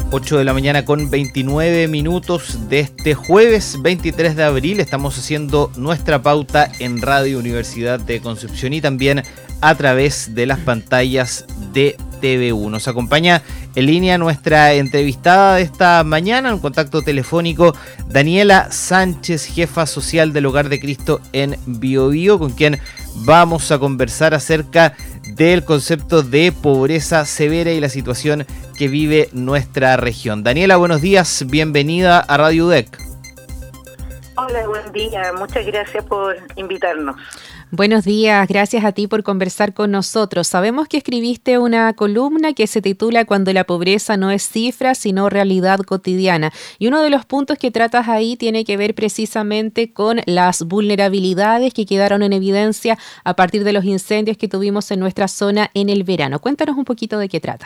8 de la mañana con 29 minutos de este jueves 23 de abril. Estamos haciendo nuestra pauta en Radio Universidad de Concepción y también a través de las pantallas de TV1. Nos acompaña en línea nuestra entrevistada de esta mañana, en contacto telefónico, Daniela Sánchez, jefa social del Hogar de Cristo en Biobío, con quien vamos a conversar acerca del concepto de pobreza severa y la situación que vive nuestra región. Daniela, buenos días, bienvenida a Radio UDEC. Hola, buen día, muchas gracias por invitarnos. Buenos días, gracias a ti por conversar con nosotros. Sabemos que escribiste una columna que se titula Cuando la pobreza no es cifra, sino realidad cotidiana. Y uno de los puntos que tratas ahí tiene que ver precisamente con las vulnerabilidades que quedaron en evidencia a partir de los incendios que tuvimos en nuestra zona en el verano. Cuéntanos un poquito de qué trata.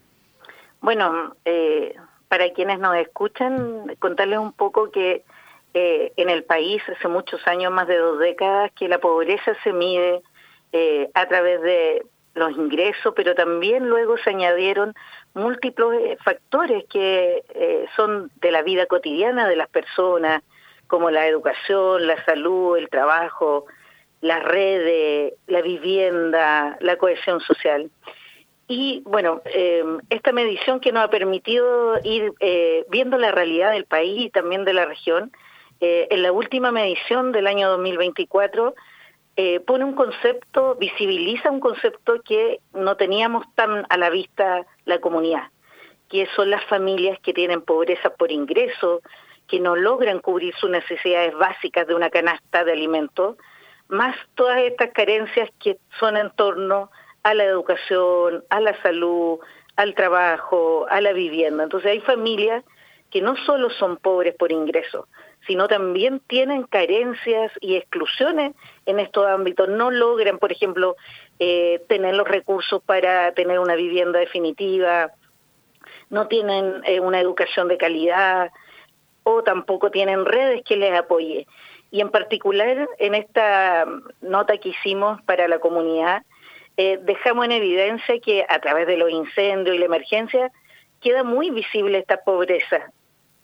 Bueno, para quienes nos escuchan, contarles un poco que en el país hace muchos años, más de 2 décadas, que la pobreza se mide a través de los ingresos, pero también luego se añadieron múltiples factores que son de la vida cotidiana de las personas, como la educación, la salud, el trabajo, las redes, la vivienda, la cohesión social. Y bueno, esta medición que nos ha permitido ir viendo la realidad del país y también de la región, en la última medición del año 2024 pone un concepto, visibiliza un concepto que no teníamos tan a la vista la comunidad, que son las familias que tienen pobreza por ingreso, que no logran cubrir sus necesidades básicas de una canasta de alimentos, más todas estas carencias que son en torno a la educación, a la salud, al trabajo, a la vivienda. Entonces hay familias que no solo son pobres por ingreso, sino también tienen carencias y exclusiones en estos ámbitos. No logran, por ejemplo, tener los recursos para tener una vivienda definitiva, no tienen una educación de calidad o tampoco tienen redes que les apoye. Y en particular, en esta nota que hicimos para la comunidad, dejamos en evidencia que a través de los incendios y la emergencia queda muy visible esta pobreza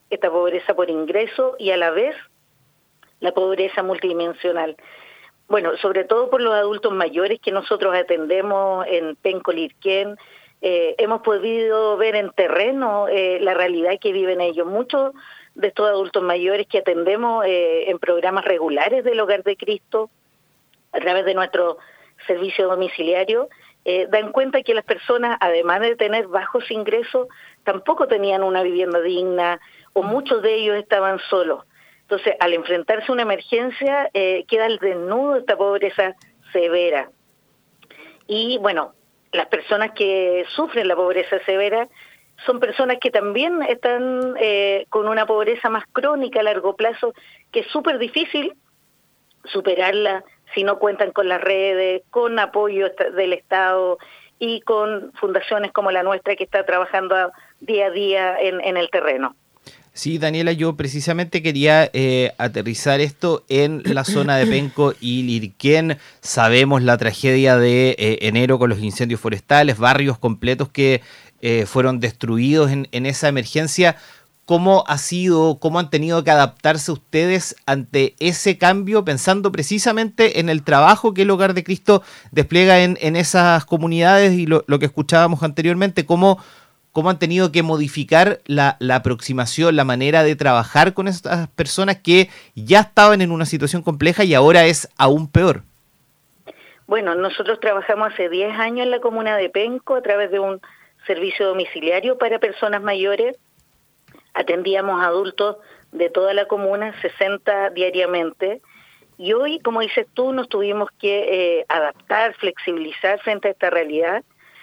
por ingreso y a la vez la pobreza multidimensional. Bueno, sobre todo por los adultos mayores que nosotros atendemos en Penco, Lirquén, hemos podido ver en terreno la realidad que viven ellos. Muchos de estos adultos mayores que atendemos en programas regulares del Hogar de Cristo, a través de nuestro servicio domiciliario, dan cuenta que las personas, además de tener bajos ingresos, tampoco tenían una vivienda digna, o muchos de ellos estaban solos. Entonces, al enfrentarse a una emergencia, queda al desnudo esta pobreza severa. Y bueno, las personas que sufren la pobreza severa son personas que también están con una pobreza más crónica a largo plazo, que es súper difícil superarla si no cuentan con las redes, con apoyo del Estado y con fundaciones como la nuestra que está trabajando día a día en el terreno. Sí, Daniela, yo precisamente quería aterrizar esto en la zona de Penco y Lirquén. Sabemos la tragedia de enero con los incendios forestales, barrios completos que fueron destruidos en esa emergencia. ¿Cómo ha sido, cómo han tenido que adaptarse ustedes ante ese cambio, pensando precisamente en el trabajo que el Hogar de Cristo despliega en esas comunidades y lo que escuchábamos anteriormente? ¿Cómo han tenido que modificar la aproximación, la manera de trabajar con estas personas que ya estaban en una situación compleja y ahora es aún peor? Bueno, nosotros trabajamos hace 10 años en la comuna de Penco a través de un servicio domiciliario para personas mayores. Atendíamos a adultos de toda la comuna, 60 diariamente, y hoy, como dices tú, nos tuvimos que adaptar, flexibilizar frente a esta realidad.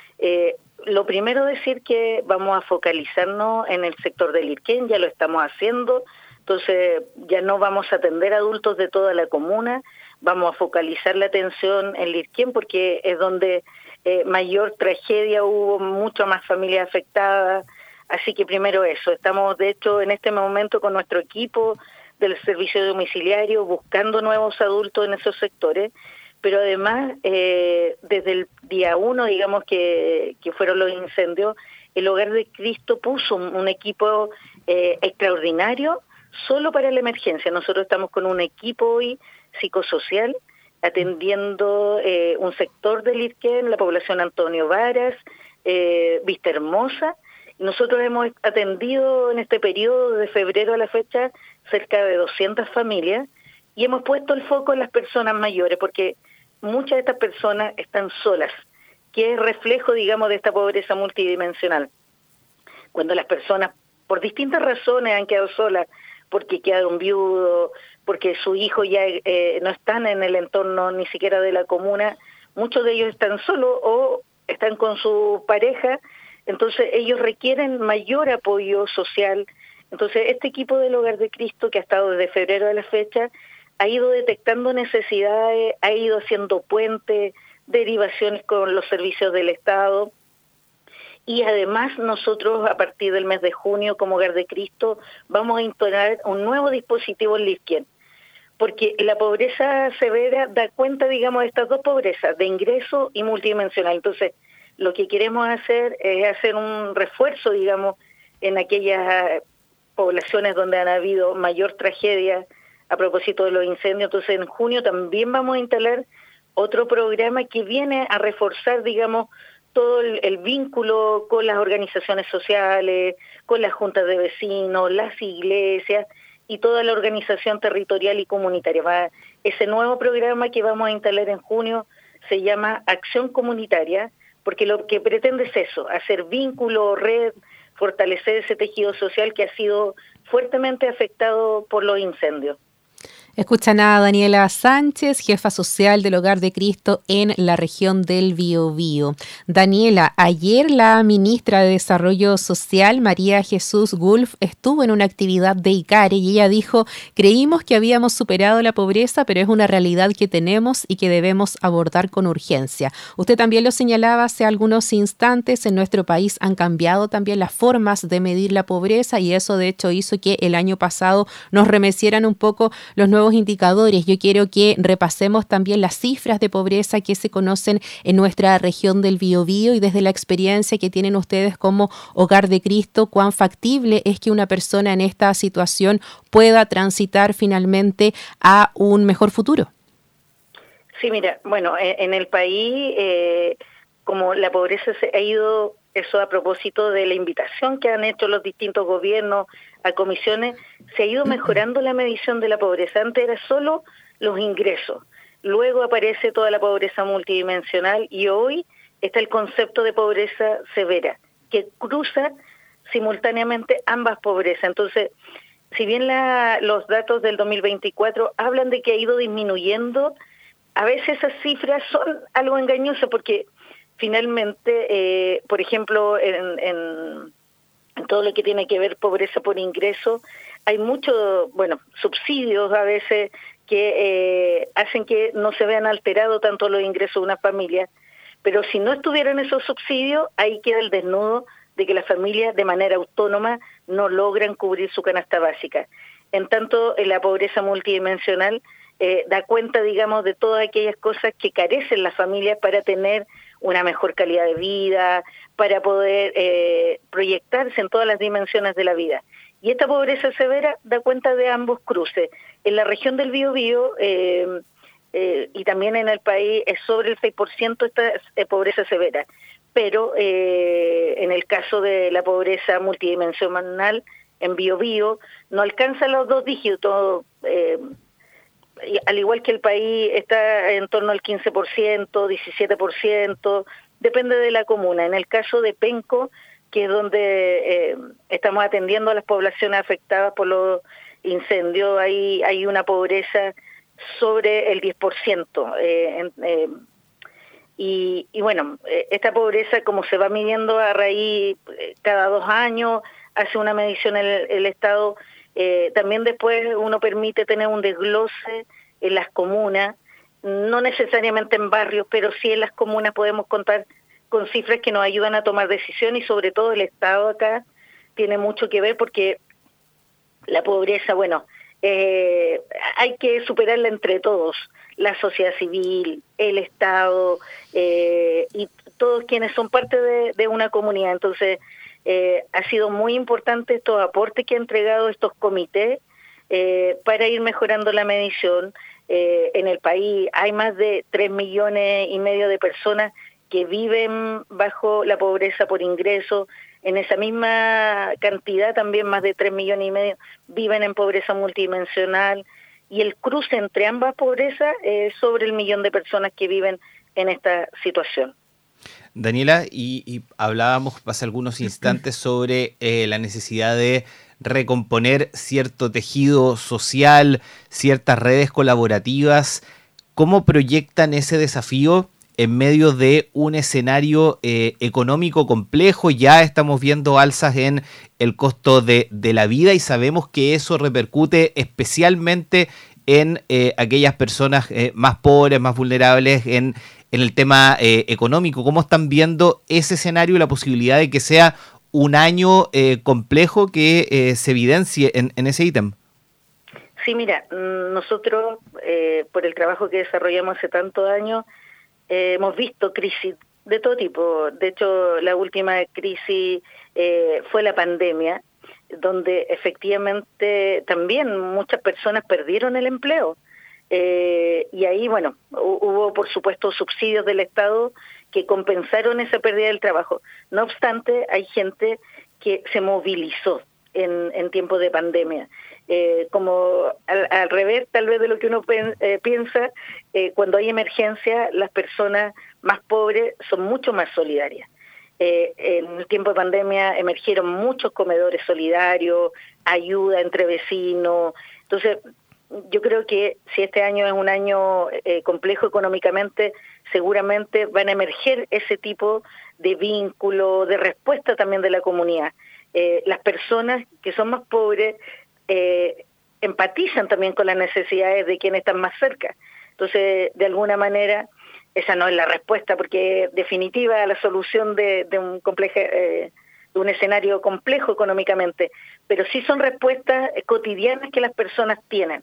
Lo primero decir que vamos a focalizarnos en el sector del Lirquén, ya lo estamos haciendo, entonces ya no vamos a atender adultos de toda la comuna, vamos a focalizar la atención en Lirquén porque es donde mayor tragedia hubo, mucho más familias afectadas. Así que primero eso, estamos de hecho en este momento con nuestro equipo del servicio domiciliario buscando nuevos adultos en esos sectores, pero además desde el día 1, digamos que fueron los incendios, el Hogar de Cristo puso un equipo extraordinario solo para la emergencia. Nosotros estamos con un equipo hoy psicosocial atendiendo un sector del Irquén, la población Antonio Varas, Vista Hermosa. Nosotros hemos atendido en este periodo de febrero a la fecha cerca de 200 familias y hemos puesto el foco en las personas mayores porque muchas de estas personas están solas, que es reflejo, digamos, de esta pobreza multidimensional. Cuando las personas, por distintas razones, han quedado solas, porque quedaron viudos, porque su hijo ya no están en el entorno ni siquiera de la comuna, muchos de ellos están solos o están con su pareja, entonces ellos requieren mayor apoyo social. Entonces este equipo del Hogar de Cristo, que ha estado desde febrero a la fecha, ha ido detectando necesidades, ha ido haciendo puentes, derivaciones con los servicios del Estado. Y además nosotros a partir del mes de junio como Hogar de Cristo vamos a instalar un nuevo dispositivo en Lirquén, porque la pobreza severa da cuenta, digamos, de estas dos pobrezas, de ingreso y multidimensional. Entonces, lo que queremos hacer es hacer un refuerzo, digamos, en aquellas poblaciones donde han habido mayor tragedia a propósito de los incendios. Entonces, en junio también vamos a instalar otro programa que viene a reforzar, digamos, todo el vínculo con las organizaciones sociales, con las juntas de vecinos, las iglesias y toda la organización territorial y comunitaria. Ese nuevo programa que vamos a instalar en junio se llama Acción Comunitaria, porque lo que pretende es eso, hacer vínculo, red, fortalecer ese tejido social que ha sido fuertemente afectado por los incendios. Escuchan a Daniela Sánchez, jefa social del Hogar de Cristo en la región del Biobío. Daniela, ayer la ministra de Desarrollo Social, María Jesús Gulf, estuvo en una actividad de ICARE y ella dijo: creímos que habíamos superado la pobreza, pero es una realidad que tenemos y que debemos abordar con urgencia. Usted también lo señalaba hace algunos instantes, en nuestro país han cambiado también las formas de medir la pobreza y eso de hecho hizo que el año pasado nos remecieran un poco los nuevos indicadores. Yo quiero que repasemos también las cifras de pobreza que se conocen en nuestra región del Biobío y desde la experiencia que tienen ustedes como Hogar de Cristo, cuán factible es que una persona en esta situación pueda transitar finalmente a un mejor futuro. Sí, mira, bueno, en el país, como la pobreza se ha ido, eso a propósito de la invitación que han hecho los distintos gobiernos a comisiones, se ha ido mejorando la medición de la pobreza. Antes era solo los ingresos, luego aparece toda la pobreza multidimensional y hoy está el concepto de pobreza severa, que cruza simultáneamente ambas pobrezas. Entonces, si bien los datos del 2024 hablan de que ha ido disminuyendo, a veces esas cifras son algo engañosas porque finalmente, por ejemplo, en todo lo que tiene que ver pobreza por ingreso, hay muchos, subsidios a veces que hacen que no se vean alterados tanto los ingresos de una familia, pero si no estuvieran esos subsidios, ahí queda el desnudo de que las familias de manera autónoma no logran cubrir su canasta básica. En tanto, la pobreza multidimensional da cuenta, digamos, de todas aquellas cosas que carecen las familias para tener una mejor calidad de vida, para poder proyectarse en todas las dimensiones de la vida. Y esta pobreza severa da cuenta de ambos cruces. En la región del Biobío y también en el país es sobre el 6% esta pobreza severa. Pero en el caso de la pobreza multidimensional en Biobío no alcanza los 2 dígitos, al igual que el país está en torno al 15%, 17%, depende de la comuna. En el caso de Penco, que es donde estamos atendiendo a las poblaciones afectadas por los incendios, hay una pobreza sobre el 10%. Y bueno, esta pobreza, como se va midiendo a raíz cada 2 años, hace una medición el Estado. También después uno permite tener un desglose en las comunas, no necesariamente en barrios, pero sí en las comunas podemos contar con cifras que nos ayudan a tomar decisiones y sobre todo el Estado acá tiene mucho que ver porque la pobreza, hay que superarla entre todos, la sociedad civil, el Estado y todos quienes son parte de una comunidad. Entonces, Ha sido muy importante estos aportes que han entregado estos comités para ir mejorando la medición. En el país hay más de 3,5 millones de personas que viven bajo la pobreza por ingreso. En esa misma cantidad también más de 3,5 millones viven en pobreza multidimensional, y el cruce entre ambas pobrezas es sobre el 1 millón de personas que viven en esta situación. Daniela, y hablábamos hace algunos instantes sobre la necesidad de recomponer cierto tejido social, ciertas redes colaborativas. ¿Cómo proyectan ese desafío en medio de un escenario económico complejo? Ya estamos viendo alzas en el costo de la vida y sabemos que eso repercute especialmente en aquellas personas más pobres, más vulnerables, en el tema económico. ¿Cómo están viendo ese escenario y la posibilidad de que sea un año complejo que se evidencie en ese ítem? Sí, mira, nosotros por el trabajo que desarrollamos hace tantos años hemos visto crisis de todo tipo. De hecho, la última crisis fue la pandemia, donde efectivamente también muchas personas perdieron el empleo. Y ahí, bueno, hubo por supuesto subsidios del Estado que compensaron esa pérdida del trabajo. No obstante, hay gente que se movilizó en tiempos de pandemia. Como al revés tal vez de lo que uno piensa, cuando hay emergencia, las personas más pobres son mucho más solidarias. En el tiempo de pandemia emergieron muchos comedores solidarios, ayuda entre vecinos. Entonces, yo creo que si este año es un año complejo económicamente, seguramente van a emerger ese tipo de vínculo, de respuesta también de la comunidad. Las personas que son más pobres empatizan también con las necesidades de quienes están más cerca. Entonces, de alguna manera, esa no es la respuesta, porque definitiva la solución de un escenario complejo económicamente, pero sí son respuestas cotidianas que las personas tienen.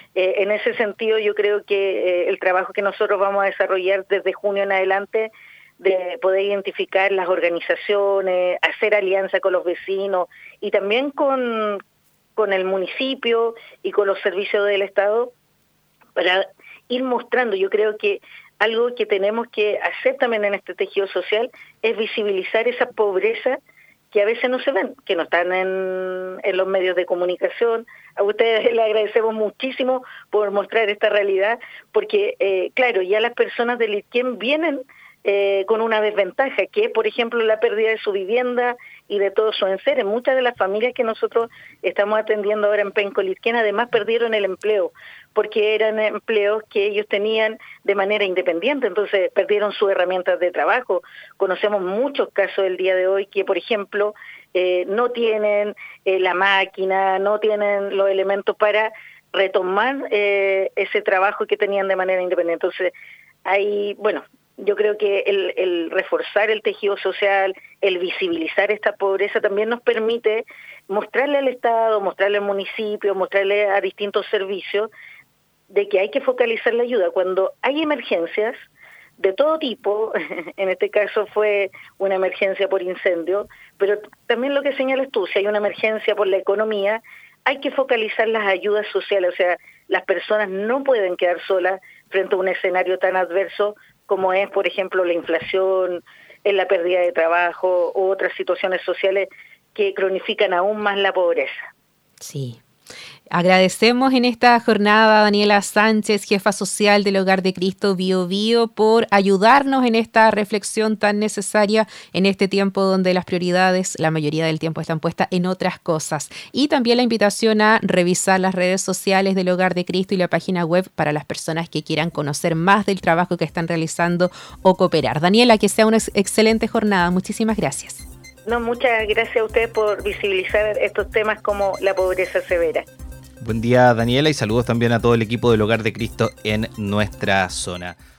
En ese sentido, yo creo que el trabajo que nosotros vamos a desarrollar desde junio en adelante, de poder identificar las organizaciones, hacer alianza con los vecinos y también con el municipio y con los servicios del Estado, para ir mostrando. Yo creo que algo que tenemos que hacer también en este tejido social es visibilizar esa pobreza que a veces no se ven, que no están en los medios de comunicación. A ustedes les agradecemos muchísimo por mostrar esta realidad, porque, claro, ya las personas del IRQUEN vienen con una desventaja, que es, por ejemplo, la pérdida de su vivienda y de todos sus enseres. Muchas de las familias que nosotros estamos atendiendo ahora en Penco Lirquén además perdieron el empleo, porque eran empleos que ellos tenían de manera independiente, entonces perdieron sus herramientas de trabajo. Conocemos muchos casos el día de hoy que, por ejemplo, no tienen la máquina, no tienen los elementos para retomar ese trabajo que tenían de manera independiente. Entonces, hay, bueno, yo creo que el reforzar el tejido social, el visibilizar esta pobreza también nos permite mostrarle al Estado, mostrarle al municipio, mostrarle a distintos servicios de que hay que focalizar la ayuda. Cuando hay emergencias de todo tipo, en este caso fue una emergencia por incendio, pero también lo que señalas tú, si hay una emergencia por la economía, hay que focalizar las ayudas sociales. O sea, las personas no pueden quedar solas frente a un escenario tan adverso como es, por ejemplo, la inflación, la pérdida de trabajo u otras situaciones sociales que cronifican aún más la pobreza. Sí. Agradecemos en esta jornada a Daniela Sánchez, jefa social del Hogar de Cristo Bío Bío, por ayudarnos en esta reflexión tan necesaria en este tiempo donde las prioridades, la mayoría del tiempo, están puestas en otras cosas. Y también la invitación a revisar las redes sociales del Hogar de Cristo y la página web para las personas que quieran conocer más del trabajo que están realizando o cooperar. Daniela, que sea una excelente jornada. Muchísimas gracias. No, muchas gracias a ustedes por visibilizar estos temas como la pobreza severa. Buen día, Daniela, y saludos también a todo el equipo del Hogar de Cristo en nuestra zona.